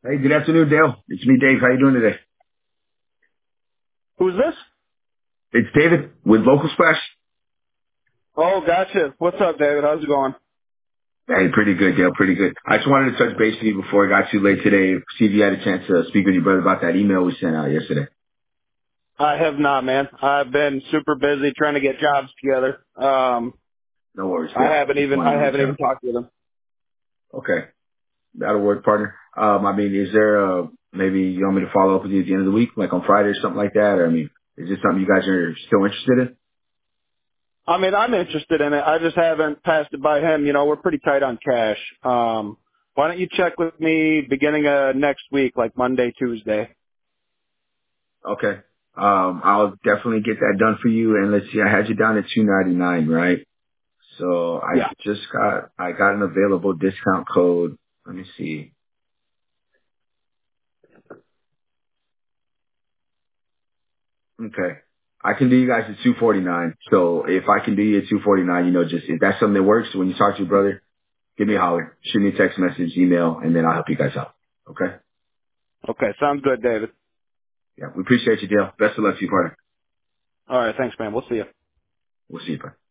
Hey, good afternoon, Dale. It's me, Dave. How you doing today? Who's this? It's David with Local Splash. Oh, gotcha. What's up, David? How's it going? Hey, pretty good, Dale. Pretty good. I just wanted to touch base with you before I got too late today. See if you had a chance to speak with your brother about that email we sent out yesterday. I have not, man. I've been super busy trying to get jobs together. No worries, I Dale. haven't Just even wanted I to reach haven't even out. talked with him. Okay, that'll work, partner. Is there maybe you want me to follow up with you at the end of the week, like on Friday or something like that? Or is this something you guys are still interested in? I mean, I'm interested in it. I just haven't passed it by him. You know, we're pretty tight on cash. Why don't you check with me beginning of next week, like Monday, Tuesday? Okay. I'll definitely get that done for you. And let's see, I had you down at 299, right? So Yeah. I got an available discount code. Let me see. Okay. I can do you guys at 249. So if I can do you at 249, just if that's something that works when you talk to your brother, give me a holler, shoot me a text message, email, and then I'll help you guys out. Okay. Okay, sounds good, David. Yeah. We appreciate you, Dale. Best of luck to you, partner. All right, thanks, man. We'll see you. We'll see you, partner.